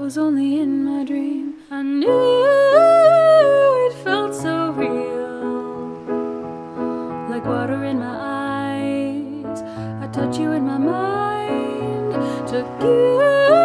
was only in my dream. I knew it felt so real, like water in my eyes. I touch you in my mind, took you